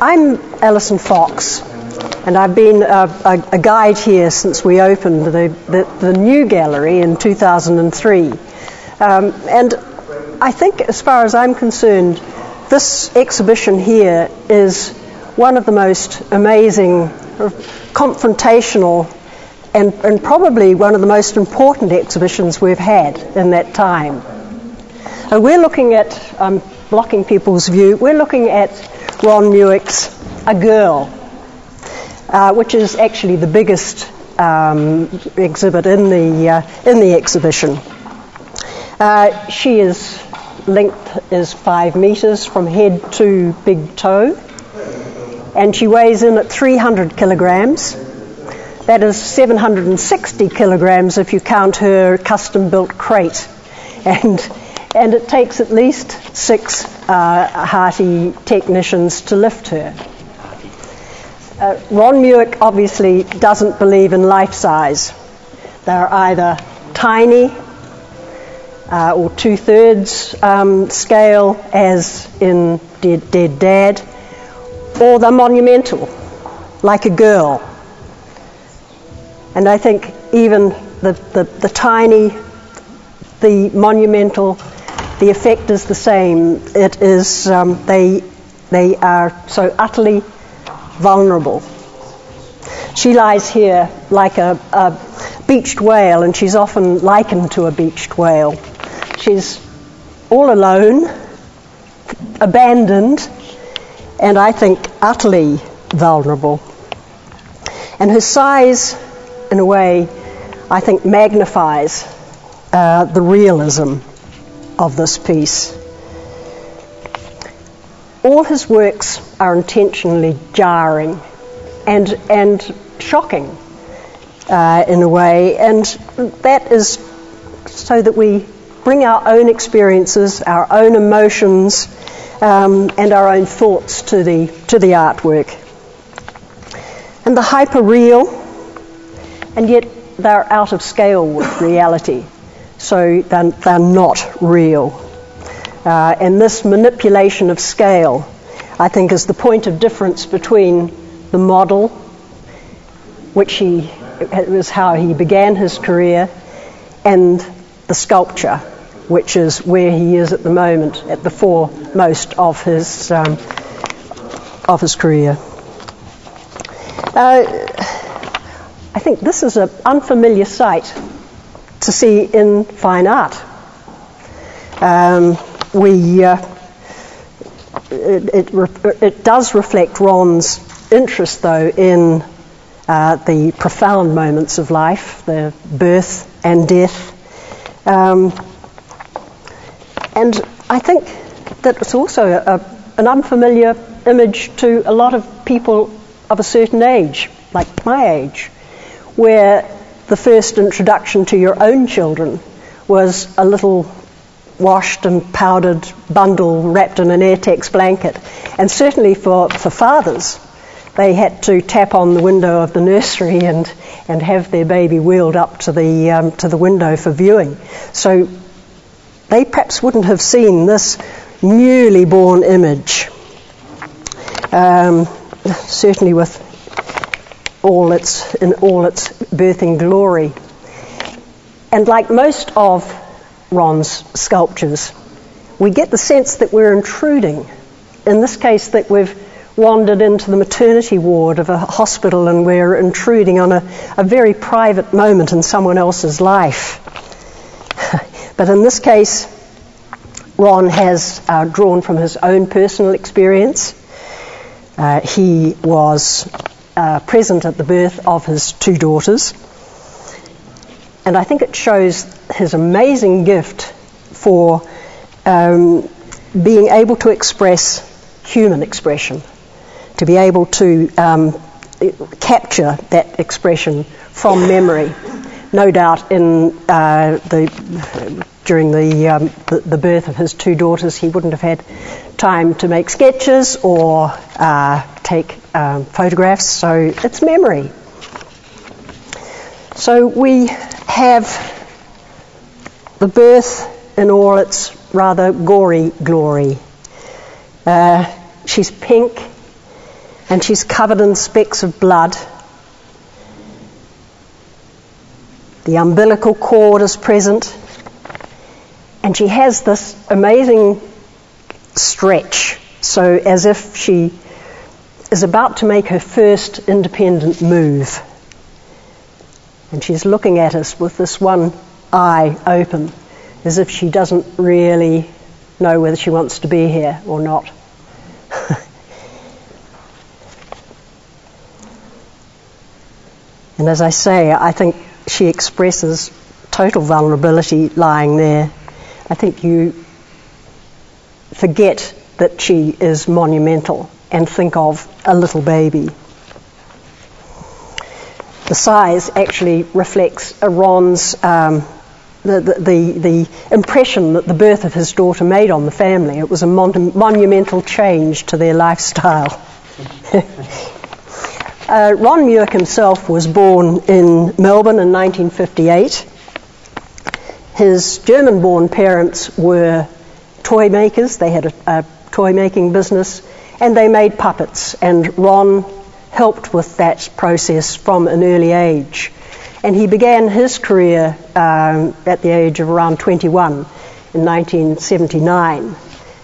I'm Alison Fox, and I've been a guide here since we opened the new gallery in 2003. And I think, as far as I'm concerned, this exhibition here is one of the most amazing, confrontational, and probably one of the most important exhibitions we've had in that time. And we're looking at, I'm blocking people's view, we're looking at Ron Mueck's A Girl, which is actually the biggest exhibit in the exhibition. She length is 5 meters from head to big toe, and she weighs in at 300 kilograms. That is 760 kilograms if you count her custom-built crate, and it takes at least 6 hearty technicians to lift her. Ron Mueck obviously doesn't believe in life size. They're either tiny or 2/3 scale, as in Dead Dad, or they're monumental, like a girl. And I think even the tiny, the monumental, the effect is the same. It is they are so utterly vulnerable. She lies here like a beached whale, and she's often likened to a beached whale. She's all alone, abandoned, and I think utterly vulnerable. And her size, in a way, I think magnifies the realism of this piece. All his works are intentionally jarring and shocking in a way, and that is so that we bring our own experiences, our own emotions, and our own thoughts to the artwork. And the hyper-real, and yet they're out of scale with reality, so they're not real. And this manipulation of scale, I think, is the point of difference between the model, which it was how he began his career, and the sculpture, which is where he is at the moment, at the foremost of his career. I think this is an unfamiliar sight to see in fine art. It does reflect Ron's interest, though, in the profound moments of life, the birth and death. And I think that it's also an unfamiliar image to a lot of people of a certain age, like my age, where the first introduction to your own children was a little washed and powdered bundle wrapped in an Airtex blanket. And certainly for fathers, they had to tap on the window of the nursery and have their baby wheeled up to the window for viewing. So they perhaps wouldn't have seen this newly born image, certainly with all its birthing glory. And like most of Ron's sculptures, we get the sense that we're intruding. In this case, that we've wandered into the maternity ward of a hospital and we're intruding on a very private moment in someone else's life. But in this case, Ron has drawn from his own personal experience. He was present at the birth of his 2 daughters, and I think it shows his amazing gift for being able to express human expression, to be able to capture that expression from memory. No doubt during the birth of his 2 daughters, he wouldn't have had time to make sketches or take photographs, so it's memory. So we have the birth in all its rather gory glory. She's pink, and she's covered in specks of blood. The umbilical cord is present, and she has this amazing stretch, so as if she is about to make her first independent move. And she's looking at us with this one eye open, as if she doesn't really know whether she wants to be here or not. And as I say, I think she expresses total vulnerability lying there. I think you forget that she is monumental and think of a little baby. The size actually reflects Ron's the impression that the birth of his daughter made on the family. It was a monumental change to their lifestyle. Ron Muirk himself was born in Melbourne in 1958. His German-born parents were toy makers. They had a toy-making business, and they made puppets, and Ron helped with that process from an early age. And he began his career at the age of around 21 in 1979,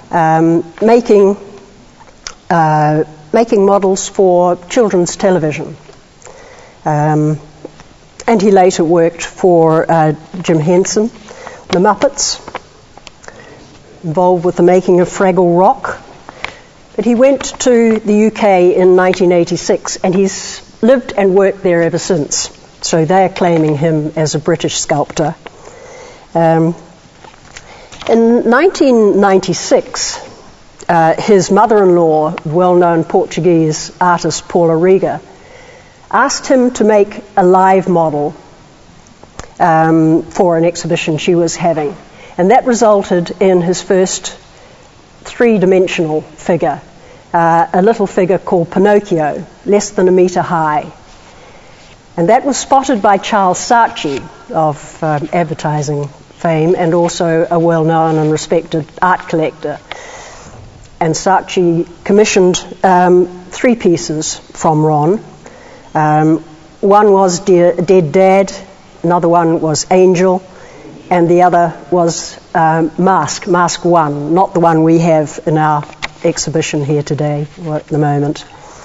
making models for children's television. And he later worked for Jim Henson, the Muppets, involved with the making of Fraggle Rock. But he went to the UK in 1986, and he's lived and worked there ever since. So they're claiming him as a British sculptor. In 1996, his mother-in-law, well-known Portuguese artist Paula Rega, asked him to make a live model for an exhibition she was having. And that resulted in his first three-dimensional figure, a little figure called Pinocchio, less than a metre high. And that was spotted by Charles Saatchi of advertising fame, and also a well-known and respected art collector. And Saatchi commissioned 3 pieces from Ron. One was Dead Dad, another one was Angel, and the other was Mask 1, not the one we have in our exhibition here today, or at the moment.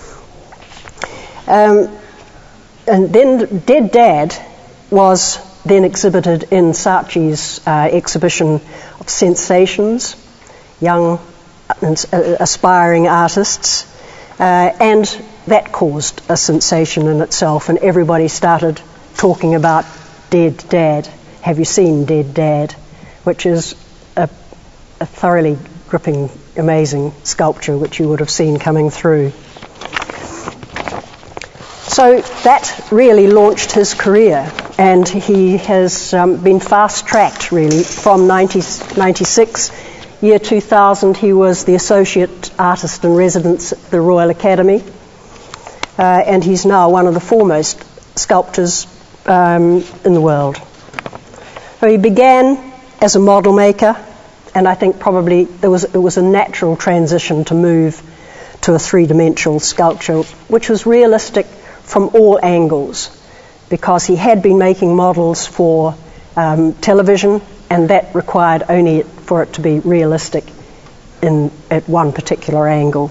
And then Dead Dad was then exhibited in Saatchi's exhibition of sensations, young aspiring artists, and that caused a sensation in itself, and everybody started talking about Dead Dad. Have you seen Dead Dad? Which is a thoroughly gripping, amazing sculpture which you would have seen coming through. So that really launched his career, and he has been fast-tracked really from 1996. Year 2000 he was the Associate Artist in Residence at the Royal Academy, and he's now one of the foremost sculptors in the world. So he began as a model maker, and I think probably it was a natural transition to move to a three-dimensional sculpture, which was realistic from all angles, because he had been making models for television, and that required only for it to be realistic at one particular angle.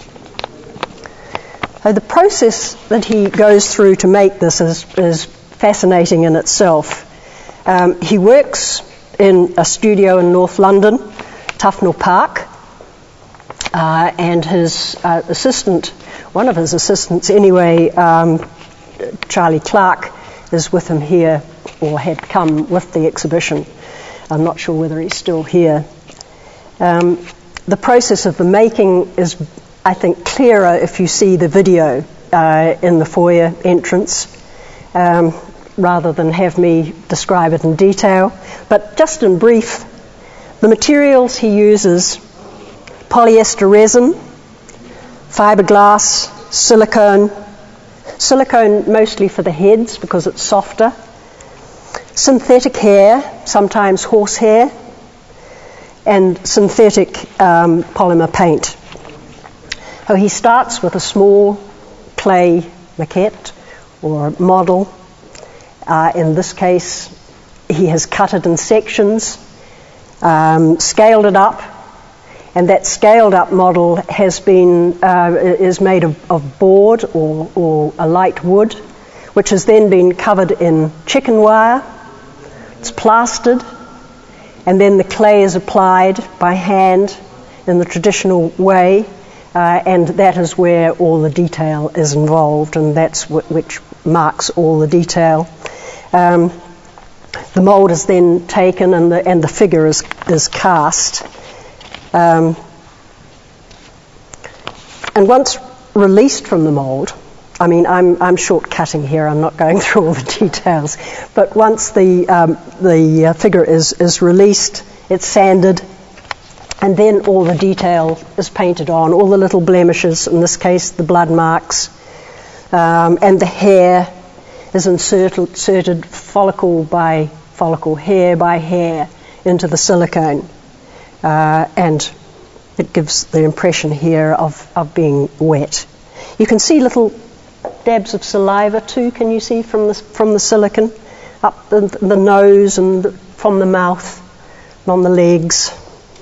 So the process that he goes through to make this is fascinating in itself. He works in a studio in North London, Tufnell Park, and his assistant, one of his assistants anyway, Charlie Clark, is with him here, or had come with the exhibition. I'm not sure whether he's still here. The process of the making is, I think, clearer if you see the video in the foyer entrance, rather than have me describe it in detail. But just in brief, the materials he uses: polyester resin, fiberglass, silicone mostly for the heads because it's softer, synthetic hair, sometimes horsehair, and synthetic polymer paint. He starts with a small clay maquette or model. In this case, he has cut it in sections, scaled it up, and that scaled up model has been is made of board or a light wood, which has then been covered in chicken wire. It's plastered, and then the clay is applied by hand in the traditional way, and that is where all the detail is involved, and that's which marks all the detail. The mould is then taken, and the figure is cast. And once released from the mould, I mean, I'm shortcutting here. I'm not going through all the details. But once the figure is released, it's sanded, and then all the detail is painted on, all the little blemishes. In this case, the blood marks, and the hair is inserted follicle by follicle, hair by hair, into the silicone, and it gives the impression here of being wet. You can see little dabs of saliva too, can you see, from the silicone, up the nose and from the mouth and on the legs.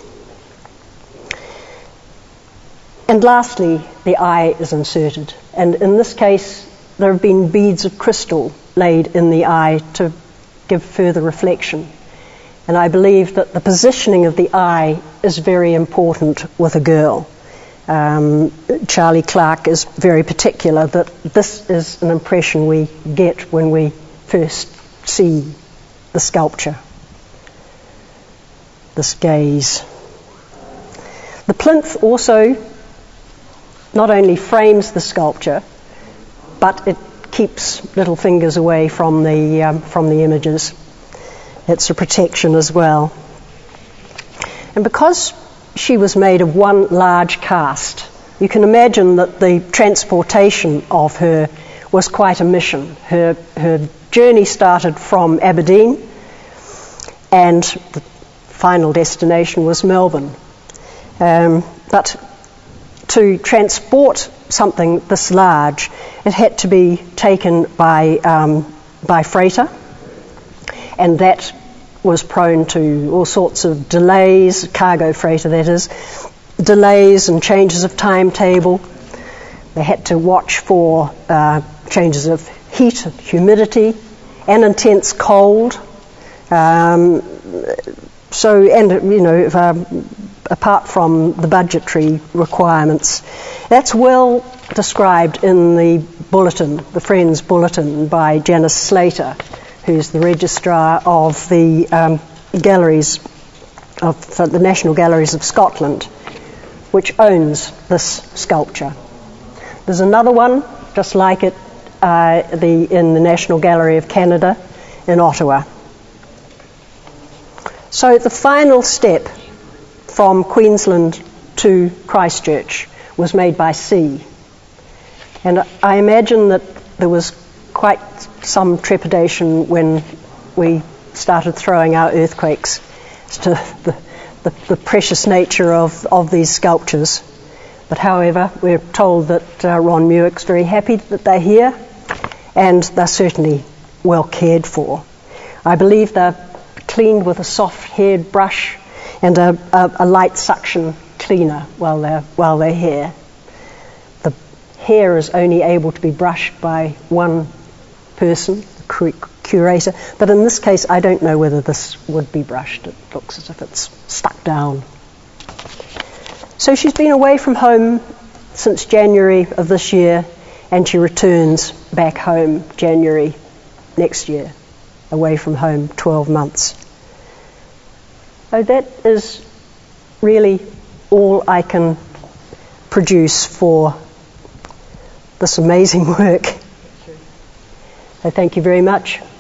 And lastly, the eye is inserted, and in this case there have been beads of crystal laid in the eye to give further reflection. And I believe that the positioning of the eye is very important with a girl. Charlie Clark is very particular that this is an impression we get when we first see the sculpture. This gaze. The plinth also not only frames the sculpture, but it keeps little fingers away from the images. It's a protection as well. And because she was made of one large cast, you can imagine that the transportation of her was quite a mission. Her journey started from Aberdeen, and the final destination was Melbourne. But to transport something this large, it had to be taken by freighter, and that was prone to all sorts of delays, cargo freighter that is, delays and changes of timetable. They had to watch for changes of heat, humidity, and intense cold. Apart from the budgetary requirements. That's well described in the bulletin, the Friends Bulletin, by Janice Slater, who's the registrar of the galleries for the National Galleries of Scotland, which owns this sculpture. There's another one just like it in the National Gallery of Canada in Ottawa. So the final step from Queensland to Christchurch was made by sea. And I imagine that there was quite some trepidation when we started throwing out earthquakes as to the precious nature of these sculptures. But however, we're told that Ron Muick's very happy that they're here, and they're certainly well cared for. I believe they're cleaned with a soft-haired brush and a light suction cleaner while they're here. The hair is only able to be brushed by one person, the curator, but in this case I don't know whether this would be brushed. It looks as if it's stuck down. So she's been away from home since January of this year, and she returns back home January next year, away from home 12 months. So that is really all I can produce for this amazing work. So thank you very much.